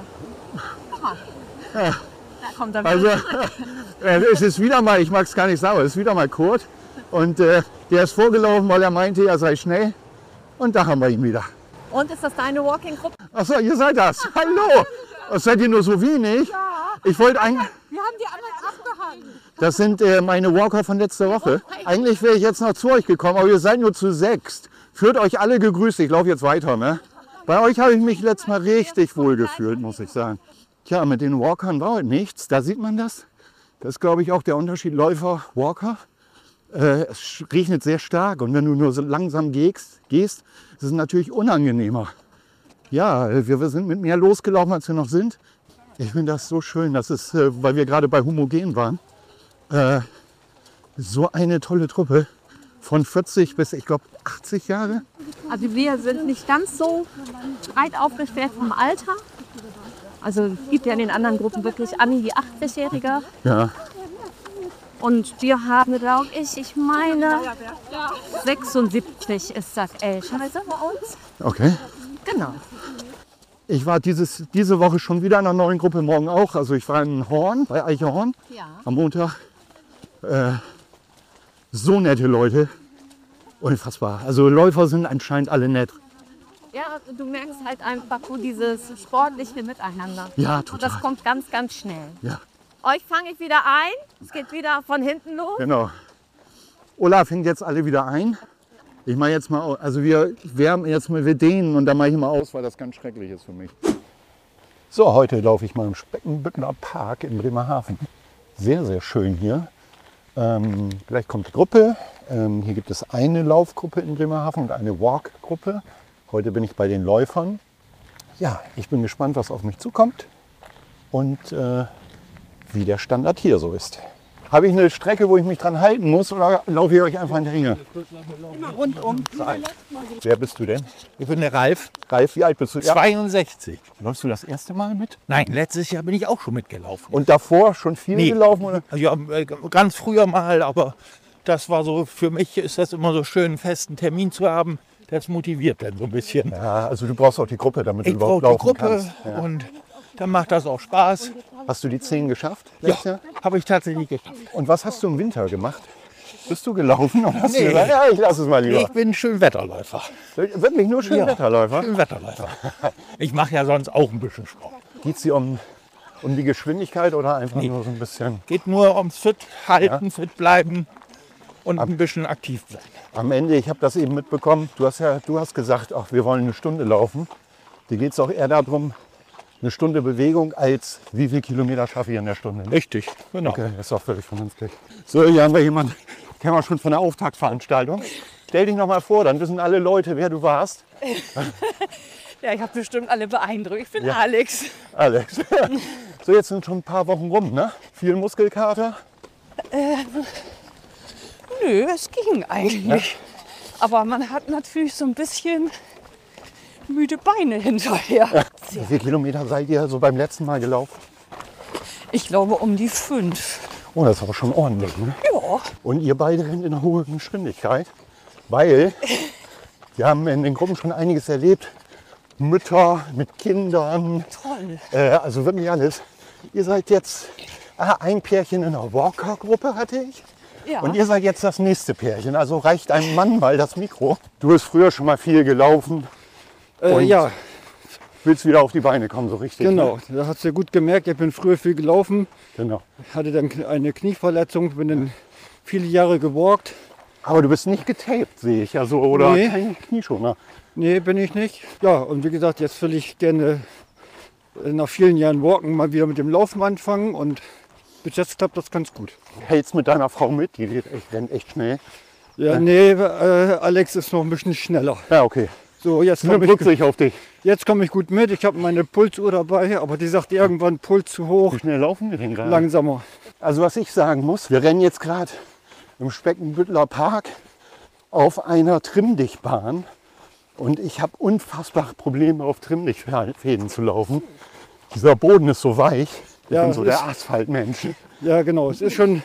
da kommt er wieder also zurück. es ist wieder mal, ich mag es gar nicht sagen, es ist wieder mal Kurt. Und der ist vorgelaufen, weil er meinte, er sei schnell. Und da haben wir ihn wieder. Und ist das deine Walking-Gruppe? Achso, ihr seid das. Hallo. Seid ihr nur so wenig? Ich wollte eigentlich... Wir haben die anderen Das sind meine Walker von letzter Woche. Eigentlich wäre ich jetzt noch zu euch gekommen, aber ihr seid nur zu 6. Fühlt euch alle gegrüßt. Ich laufe jetzt weiter. Ne? Bei euch habe ich mich letztes Mal richtig wohl gefühlt, muss ich sagen. Tja, mit den Walkern war heute nichts. Da sieht man das. Das ist, glaube ich, auch der Unterschied Läufer, Walker. Es regnet sehr stark und wenn du nur so langsam gehst, ist es natürlich unangenehmer. Ja, wir sind mit mehr losgelaufen, als wir noch sind. Ich finde das so schön. Das ist, weil wir gerade bei Homogen waren, so eine tolle Truppe von 40 bis, ich glaube, 80 Jahre. Also wir sind nicht ganz so breit aufgestellt vom Alter. Also es gibt ja in den anderen Gruppen wirklich an die 80-Jährige. Ja. Und wir haben, glaube ich meine 76 ist das Älteste bei uns. Okay. Genau. Ich war diese Woche schon wieder in einer neuen Gruppe, morgen auch. Also ich war in Horn, bei Eichhorn am Montag. So nette Leute. Unfassbar. Also Läufer sind anscheinend alle nett. Ja, du merkst halt einfach so dieses sportliche Miteinander. Ja, total. Und das kommt ganz, ganz schnell. Ja. Euch fange ich wieder ein. Es geht wieder von hinten los. Genau. Olaf fängt jetzt alle wieder ein. Ich mache jetzt mal, also wir wärmen jetzt mal, wir dehnen und dann mache ich mal aus, weil das ganz schrecklich ist für mich. So, heute laufe ich mal im Speckenbüttner Park in Bremerhaven. Sehr, sehr schön hier. Gleich kommt die Gruppe. Hier gibt es eine Laufgruppe in Bremerhaven und eine Walk-Gruppe. Heute bin ich bei den Läufern. Ja, ich bin gespannt, was auf mich zukommt und wie der Standard hier so ist. Habe ich eine Strecke, wo ich mich dran halten muss oder laufe ich euch einfach in die Ringe? Immer rundum. Wer bist du denn? Ich bin der Ralf. Ralf, wie alt bist du? 62. Läufst du das erste Mal mit? Nein, letztes Jahr bin ich auch schon mitgelaufen. Und davor schon viel gelaufen? Oder? Ja, ganz früher mal, aber das war so, für mich ist das immer so schön, einen festen Termin zu haben. Das motiviert dann so ein bisschen. Ja, also du brauchst auch die Gruppe, damit du ich überhaupt brauche die laufen Gruppe kannst. Ja. Und dann macht das auch Spaß. Hast du die 10 geschafft? Ja, habe ich tatsächlich geschafft. Und was hast du im Winter gemacht? Bist du gelaufen? Oder hast Nee. du gesagt, ja, ich lasse es mal lieber. Ich bin Schönwetterläufer. Wirklich nur Schönwetterläufer? Schönwetterläufer. Ich mache ja sonst auch ein bisschen Sport. Geht es dir um die Geschwindigkeit oder einfach nur so ein bisschen? Geht nur ums fit halten, fit bleiben und ein bisschen aktiv bleiben. Am Ende, ich habe das eben mitbekommen, du hast gesagt, ach, wir wollen eine Stunde laufen. Dir geht es auch eher darum, eine Stunde Bewegung als wie viele Kilometer schaffe ich in der Stunde. Richtig, genau. Okay, das ist auch völlig vernünftig. So, hier haben wir jemanden, kennen wir schon von der Auftaktveranstaltung. Stell dich noch mal vor, dann wissen alle Leute, wer du warst. Ja, ich habe bestimmt alle beeindruckt. Ich bin Ja. Alex. Alex. So, jetzt sind schon ein paar Wochen rum, ne? Viel Muskelkater. Nö, es ging eigentlich. Aber man hat natürlich so ein bisschen müde Beine hinterher. Wie viele Kilometer seid ihr so beim letzten Mal gelaufen? Ich glaube um die 5. Oh, das ist aber schon ordentlich, ne? Ja. Und ihr beide rennt in einer hohen Geschwindigkeit, weil wir haben in den Gruppen schon einiges erlebt. Mütter mit Kindern. Toll. Also wirklich alles. Ihr seid jetzt ein Pärchen in einer Walker-Gruppe, hatte ich. Ja. Und ihr seid jetzt das nächste Pärchen. Also reicht einem Mann mal das Mikro. Du bist früher schon mal viel gelaufen. Und Ja, willst wieder auf die Beine kommen, so richtig. genau. Ne? Da hast du ja gut gemerkt. Ich bin früher viel gelaufen, Genau. hatte dann eine Knieverletzung, bin dann viele Jahre gewalkt. Aber du bist nicht getaped, sehe ich. Also, oder Nee. kein Knieschoner. Nee, bin ich nicht. Ja, und wie gesagt, jetzt will ich gerne nach vielen Jahren Walken mal wieder mit dem Laufen anfangen und bis jetzt klappt das ganz gut. Hältst mit deiner Frau mit, die rennt echt schnell. Ja, nee, Alex ist noch ein bisschen schneller. Ja, okay. So, jetzt Nur komme drückt sich auf dich. jetzt komm ich gut mit. Ich habe meine Pulsuhr dabei, aber die sagt irgendwann Puls zu hoch. Wie schnell laufen wir denn gerade? Langsamer. Also was ich sagen muss, wir rennen jetzt gerade im Speckenbüttler Park auf einer Trimmdichtbahn. Und ich habe unfassbar Probleme, auf Trimmdichtfäden zu laufen. Dieser Boden ist so weich. Ich Ja, bin so ist- der Asphaltmensch. Ja, genau. Es ist schon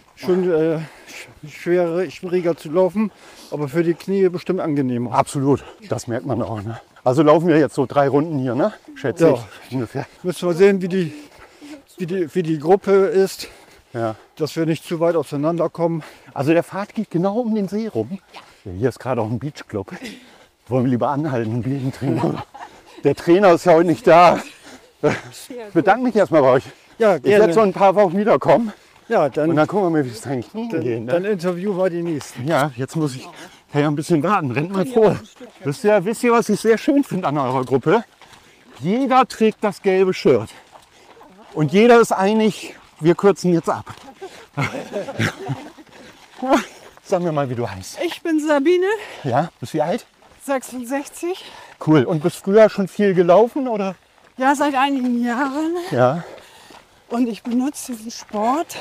schwieriger zu laufen, aber für die Knie bestimmt angenehmer. Absolut, das merkt man auch. Ne? Also laufen wir jetzt so 3 Runden hier, ne? Schätze Ja. ich ungefähr. Müssen wir sehen, wie die Gruppe ist, Ja. dass wir nicht zu weit auseinanderkommen. Also der Pfad geht genau um den See rum. Ja, hier ist gerade auch ein Beachclub. Wollen wir lieber anhalten, ein Bierchen trinken? Der Trainer ist ja heute nicht da. Ich bedanke mich erstmal bei euch. Ja, Ich werde gerne. so in ein paar Wochen wiederkommen. Ja, dann, Und dann gucken wir mal, wie es eigentlich hingeht. dann interviewen wir die nächsten. Ja, jetzt muss ich ja ein bisschen warten. Rennt mal vor. Wisst ihr, was ich sehr schön finde an eurer Gruppe? Jeder trägt das gelbe Shirt. Und jeder ist einig, wir kürzen jetzt ab. Sag mir mal, wie du heißt. Ich bin Sabine, Ja, bist du wie alt? 66. Cool. Und bist früher schon viel gelaufen, oder? Ja, seit einigen Jahren. Ja. Und ich benutze diesen Sport,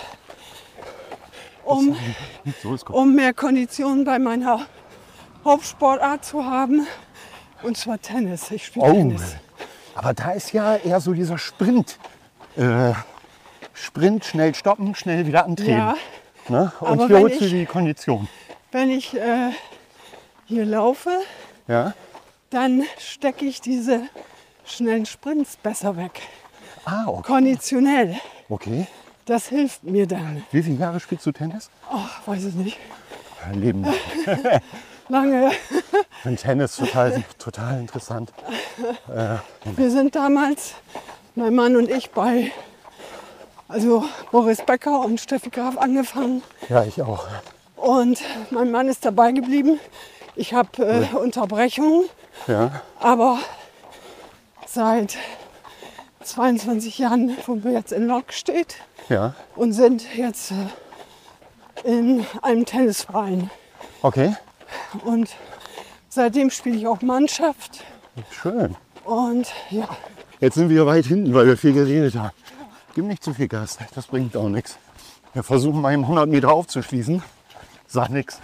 um So ist gut. mehr Kondition bei meiner Hauptsportart zu haben. Und zwar Tennis. Ich spiele Tennis. Aber da ist ja eher so dieser Sprint. Sprint, schnell stoppen, schnell wieder antreten. Ja, Ne? Und aber hier wenn holst du ich- die Kondition. wenn ich hier laufe, Ja? dann stecke ich diese schnellen Sprints besser weg. Ah, okay. Konditionell. Okay. Das hilft mir dann. Wie viele Jahre spielst du Tennis? Oh, weiß ich nicht. Leben. Lange. Ich finde Tennis total interessant. Wir sind damals, mein Mann und ich, bei Boris Becker und Steffi Graf angefangen. Ja, ich auch. Und mein Mann ist dabei geblieben. Ich habe Unterbrechungen, Ja. aber seit 22 Jahren, wo wir jetzt in Lok steht Ja. und sind jetzt in einem Tennisverein. Okay. Und seitdem spiele ich auch Mannschaft. Schön. Und ja, Jetzt sind wir weit hinten, weil wir viel geredet haben. Gib nicht zu viel Gas, das bringt auch nichts. Wir versuchen mal eben 100 Meter aufzuschließen. Sag nichts.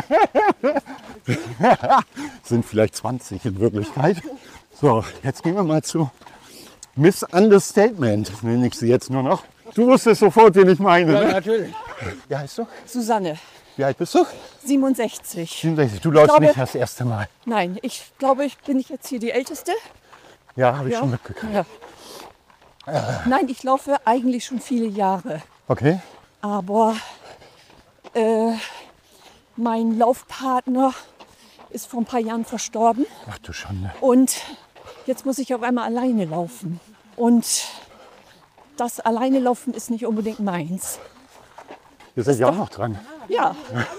Sind vielleicht 20 in Wirklichkeit. So, jetzt gehen wir mal zu Miss Understatement, nenne ich sie jetzt nur noch. Du wusstest sofort, wen ich meine, ne? natürlich. Wie heißt du? Susanne, Wie alt bist du? 67. 67. Du läufst glaube- nicht das erste Mal. Nein, ich glaube, ich bin jetzt hier die Älteste. Ja, habe ich Ja. schon mitgekriegt. Ja. Nein, ich laufe eigentlich schon viele Jahre. Okay. Aber mein Laufpartner ist vor ein paar Jahren verstorben. Ach du Schande. Und jetzt muss ich auf einmal alleine laufen. Und das alleine laufen ist nicht unbedingt meins. Ihr seid ja auch noch dran. Ja.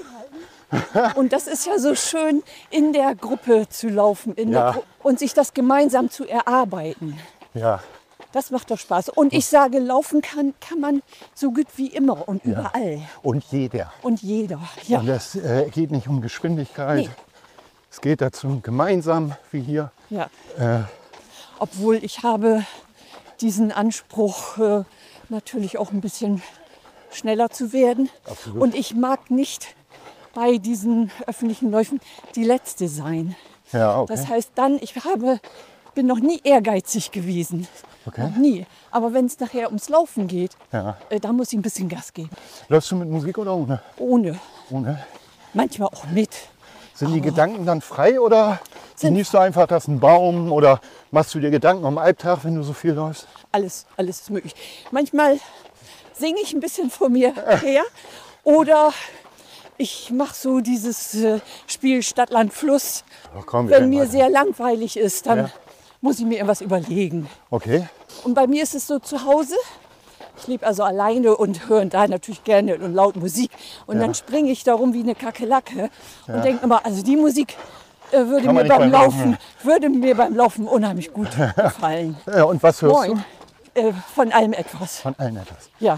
Und das ist ja so schön, in der Gruppe zu laufen Ja. und sich das gemeinsam zu erarbeiten. Ja. Das macht doch Spaß. Und ich sage, laufen kann man so gut wie immer und Ja. überall. Und jeder. Und jeder. Ja. Und es geht nicht um Geschwindigkeit. Nee. Es geht dazu gemeinsam, wie hier. Ja. Äh, Obwohl ich habe diesen Anspruch, natürlich auch ein bisschen schneller zu werden. Absolut. Und ich mag nicht bei diesen öffentlichen Läufen die Letzte sein. ja, okay. Das heißt dann, bin noch nie ehrgeizig gewesen. Okay. Noch nie. Aber wenn es nachher ums Laufen geht, Ja. da muss ich ein bisschen Gas geben. Läufst du mit Musik oder ohne? Ohne. Ohne. Manchmal auch mit. Sind die Gedanken dann frei oder genießt du einfach, dass ein Baum oder machst du dir Gedanken am Albtag, wenn du so viel läufst? Alles ist möglich. Manchmal singe ich ein bisschen vor mir her oder ich mache so dieses Spiel Stadt, Land, Fluss. Ach, komm, wir Wenn rennen mir weiter. sehr langweilig ist, dann Ja. muss ich mir irgendwas überlegen. Okay. Und bei mir ist es so zu Hause. Ich lebe also alleine und höre da natürlich gerne und laut Musik. Und Ja. dann springe ich da rum wie eine Kakerlake Ja. und denke immer, also die Musik würde Kann man mir nicht beim Laufen unheimlich gut gefallen. Ja, und was hörst Moin. Von allem etwas. Von allen etwas. Ja.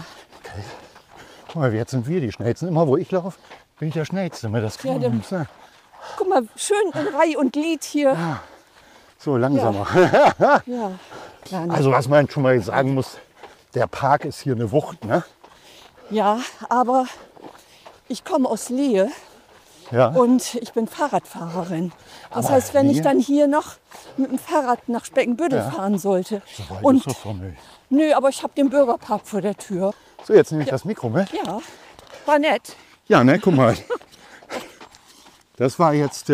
Guck mal, jetzt sind wir die Schnellsten. Immer wo ich laufe, bin ich der Schnellste. Das kann Ja, man dann- nicht sagen. Guck mal, schön in Reih und Glied hier. So, langsamer. Ja. Ja, Also was man schon mal sagen muss, der Park ist hier eine Wucht, ne? ja, aber ich komme aus Lehe Ja. und ich bin Fahrradfahrerin. Das Aber heißt, wenn ich Lehe? dann hier noch mit dem Fahrrad nach Speckenbüttel Ja. fahren sollte. So weit Und ist das doch nicht. nö, aber ich habe den Bürgerpark vor der Tür. So, jetzt nehme ich das Mikro mit. Ja, war nett. Ja, ne, guck mal. Das war jetzt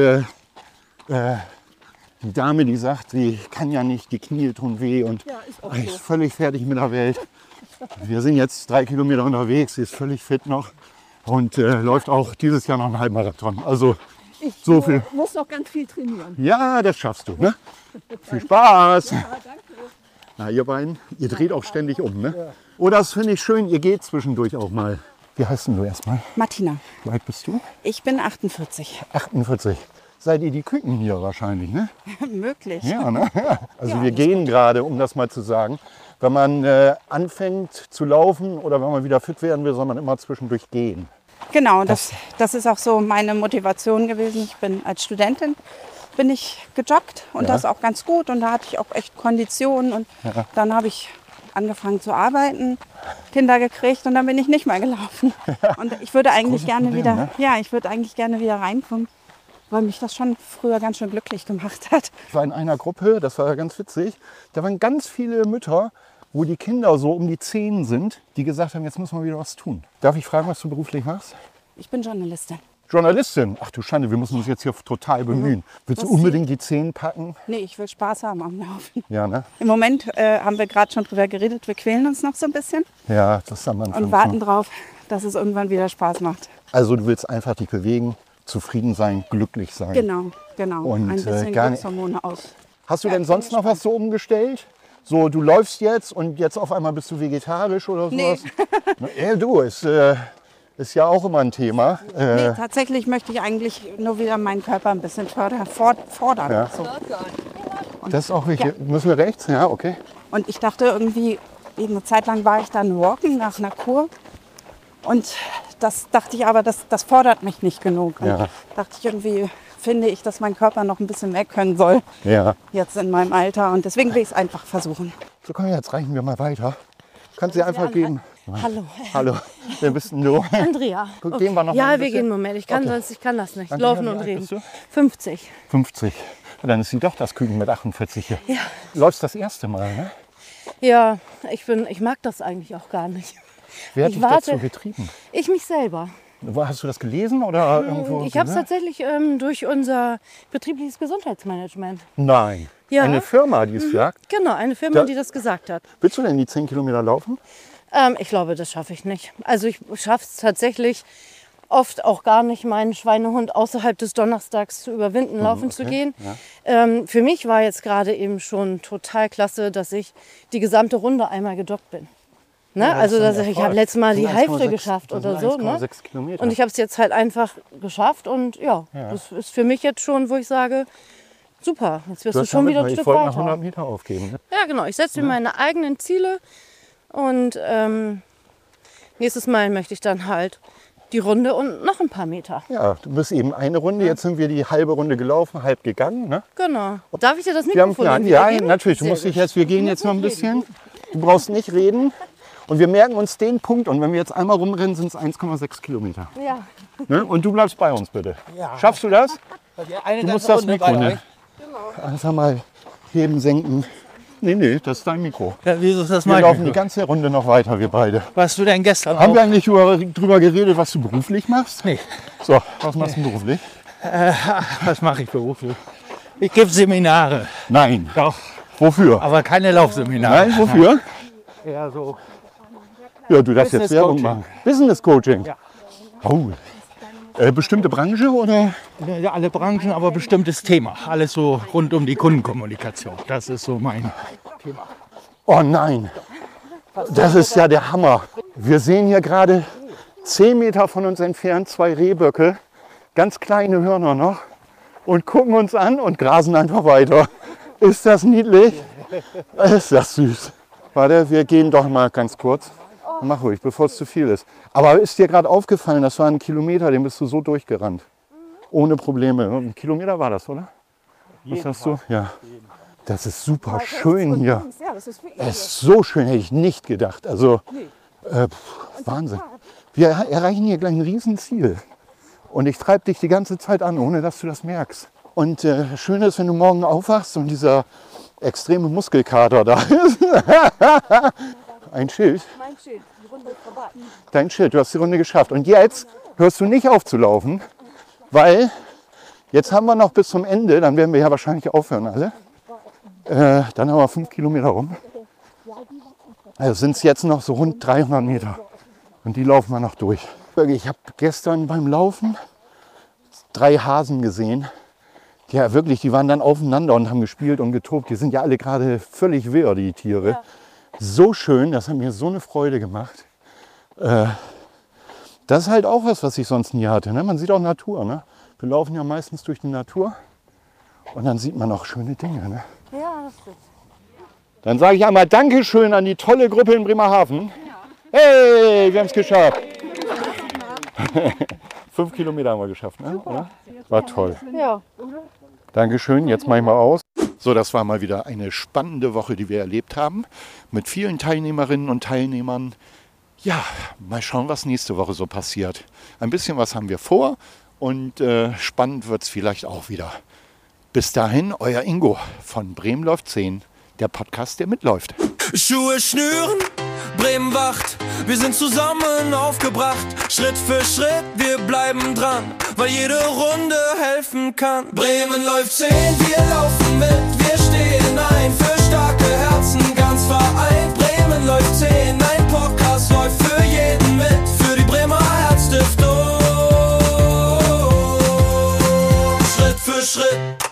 die Dame, die sagt, sie kann ja nicht, die Knie tun weh und Ja, ist auch ist so. völlig fertig mit der Welt. Wir sind jetzt 3 Kilometer unterwegs, sie ist völlig fit noch und läuft auch dieses Jahr noch einen Halbmarathon. Also Ich so viel. muss noch ganz viel trainieren. Ja, das schaffst du. Ne? Viel Spaß. Ja, danke. Na, ihr beiden, ihr dreht auch ständig um. Ne? Oh, das finde ich schön, ihr geht zwischendurch auch mal. Wie heißt denn du erstmal? Martina. Wie alt bist du? Ich bin 48. 48. Seid ihr die Küken hier wahrscheinlich, ne? Möglich. Ja, ne? Also Ja, wir gehen gerade, um das mal zu sagen. Wenn man anfängt zu laufen oder wenn man wieder fit werden will, soll man immer zwischendurch gehen. Genau, das ist auch so meine Motivation gewesen. Ich bin als Studentin gejoggt und das auch ganz gut. Und da hatte ich auch echt Konditionen. Und dann habe ich angefangen zu arbeiten, Kinder gekriegt und dann bin ich nicht mehr gelaufen. Und ich würde eigentlich gerne Problem, ne? ich würde eigentlich gerne wieder reinkommen, weil mich das schon früher ganz schön glücklich gemacht hat. Ich war in einer Gruppe, das war ganz witzig, da waren ganz viele Mütter, wo die Kinder so um die 10 sind, die gesagt haben, jetzt müssen wir wieder was tun. Darf ich fragen, was du beruflich machst? Ich bin Journalistin. Journalistin? Ach du Schande, wir müssen uns jetzt hier total bemühen. Willst du unbedingt die 10 packen? Nee, ich will Spaß haben am Laufen. Ja, ne? Im Moment haben wir gerade schon drüber geredet, wir quälen uns noch so ein bisschen Ja, das ist am Anfang. und warten drauf, dass es irgendwann wieder Spaß macht. Also du willst einfach dich bewegen, zufrieden sein, glücklich sein. Genau. Und, ein bisschen gar nicht- Glückshormone aus. Hast du denn sonst noch was so umgestellt? So, du läufst jetzt und jetzt auf einmal bist du vegetarisch oder sowas? Nee. Du, ist ja auch immer ein Thema. Nee, tatsächlich möchte ich eigentlich nur wieder meinen Körper ein bisschen fordern. Ja. So. Das ist auch wichtig. Müssen wir rechts? Ja, okay. Und ich dachte irgendwie, eine Zeit lang war ich dann walken nach einer Kur. Und das dachte ich aber, das fordert mich nicht genug. Und dachte ich irgendwie, finde ich, dass mein Körper noch ein bisschen mehr können soll. Ja. Jetzt in meinem Alter. Und deswegen will ich es einfach versuchen. So, komm, jetzt reichen wir mal weiter. Kannst du dir einfach geben. Hallo. Hallo, wer bist denn du? Andrea. Guck, gehen wir noch mal Ja, ein wir bisschen? gehen einen Moment. Ich kann das nicht. Danke. Laufen Wie und alt reden. bist du? 50. 50. Und dann ist sie doch das Küken mit 48 hier. Ja. Läufst das erste Mal, ne? Ja, ich mag das eigentlich auch gar nicht. Wer hat Ich dich warte. dazu getrieben? Ich mich selber. Hast du das gelesen oder irgendwo? Ich habe es gesehen? tatsächlich durch unser betriebliches Gesundheitsmanagement. Nein. Ja. Eine Firma, die es sagt. Genau, eine Firma, Da- die das gesagt hat. Willst du denn die 10 Kilometer laufen? Ich glaube, das schaffe ich nicht. Also ich schaffe es tatsächlich oft auch gar nicht, meinen Schweinehund außerhalb des Donnerstags zu überwinden, laufen zu gehen. Ja. Für mich war jetzt gerade eben schon total klasse, dass ich die gesamte Runde einmal gedockt bin. Ne? Ja, das Also ist ein dass ich Erfolg. habe letztes Mal die Das sind Hälfte 1,6 geschafft das oder sind so. Ne? 1,6 Kilometer. Und ich habe es jetzt halt einfach geschafft und ja, Ja. das ist für mich jetzt schon, wo ich sage, super, jetzt wirst du hast schon wieder ein ich Stück wollte nach weiter. 100 Meter aufgeben. Ne? Ja, genau. Ich setze mir meine eigenen Ziele und nächstes Mal möchte ich dann halt die Runde und noch ein paar Meter. Ja, du bist eben eine Runde, jetzt sind wir die halbe Runde gelaufen, halb gegangen. Ne? Genau. Darf ich dir das Wir haben Mikrofon Plan. dann Ja, wiedergeben? natürlich. Du Sehr musst dich gut. jetzt, wir gehen jetzt noch ein bisschen. Du brauchst nicht reden. Und wir merken uns den Punkt. Und wenn wir jetzt einmal rumrennen, sind es 1,6 Kilometer. Ja. Ne? Und du bleibst bei uns bitte. Ja. Schaffst du das? Eine Du musst ganze das Runde Mikro bei nehmen. euch. Einfach mal heben, senken. Nee, das ist dein Mikro. Ja, wieso ist das Wir mein laufen die Mikro? ganze Runde noch weiter, wir beide. Warst du denn gestern Haben auch? wir eigentlich drüber geredet, was du beruflich machst? Nee. So, was machst du beruflich? Was mache ich beruflich? Ich gebe Seminare. Nein. Doch. Wofür? Aber keine Laufseminare. Nein, wofür? Ja, so. Ja, du darfst jetzt Business Werbung Coaching. machen. Business Coaching. Ja. Oh. Bestimmte Branche oder? Ja, alle Branchen, aber bestimmtes Thema. Alles so rund um die Kundenkommunikation. Das ist so mein Thema. Oh nein, das ist ja der Hammer. Wir sehen hier gerade 10 Meter von uns entfernt 2 Rehböcke, ganz kleine Hörner noch, und gucken uns an und grasen einfach weiter. Ist das niedlich? Ist das süß. Warte, wir gehen doch mal ganz kurz. Mach ruhig, bevor es zu viel ist. Aber ist dir gerade aufgefallen, das war ein Kilometer, den bist du so durchgerannt. Ohne Probleme. Ein Kilometer war das, oder? Was hast du? Ja. Das ist super schön hier. Ja, das ist Es ist so schön, hätte ich nicht gedacht. Also Wahnsinn. Wir erreichen hier gleich ein Riesenziel. Und ich treibe dich die ganze Zeit an, ohne dass du das merkst. Und schön ist, wenn du morgen aufwachst und dieser extreme Muskelkater da ist. Ein Schild. mein Schild. Die Runde ist vorbei. Dein Schild, du hast die Runde geschafft. Und jetzt hörst du nicht auf zu laufen, weil jetzt haben wir noch bis zum Ende, dann werden wir ja wahrscheinlich aufhören alle. Dann haben wir 5 Kilometer rum. Also sind es jetzt noch so rund 300 Meter. Und die laufen wir noch durch. Ich habe gestern beim Laufen 3 Hasen gesehen. Ja, wirklich, die waren dann aufeinander und haben gespielt und getobt. Die sind ja alle gerade völlig wirr, die Tiere. So schön, das hat mir so eine Freude gemacht. Das ist halt auch was ich sonst nie hatte. Ne? Man sieht auch Natur. Ne? Wir laufen ja meistens durch die Natur und dann sieht man auch schöne Dinge. Ne? Ja, das stimmt. Dann sage ich einmal Dankeschön an die tolle Gruppe in Bremerhaven. Hey, wir haben es geschafft. 5 Kilometer haben wir geschafft, ne? Oder? War toll. Ja. Dankeschön, jetzt mache ich mal aus. So, das war mal wieder eine spannende Woche, die wir erlebt haben. Mit vielen Teilnehmerinnen und Teilnehmern. Ja, mal schauen, was nächste Woche so passiert. Ein bisschen was haben wir vor und spannend wird es vielleicht auch wieder. Bis dahin, euer Ingo von Bremen läuft 10, der Podcast, der mitläuft. Schuhe schnüren, Bremen wacht, wir sind zusammen aufgebracht. Schritt für Schritt, wir bleiben dran, weil jede Runde helfen kann. Bremen läuft 10, wir laufen mit, wir stehen ein für starke Herzen, ganz vereint. Bremen läuft 10, ein Podcast läuft für jeden mit, für die Bremer Herzstiftung. Schritt für Schritt.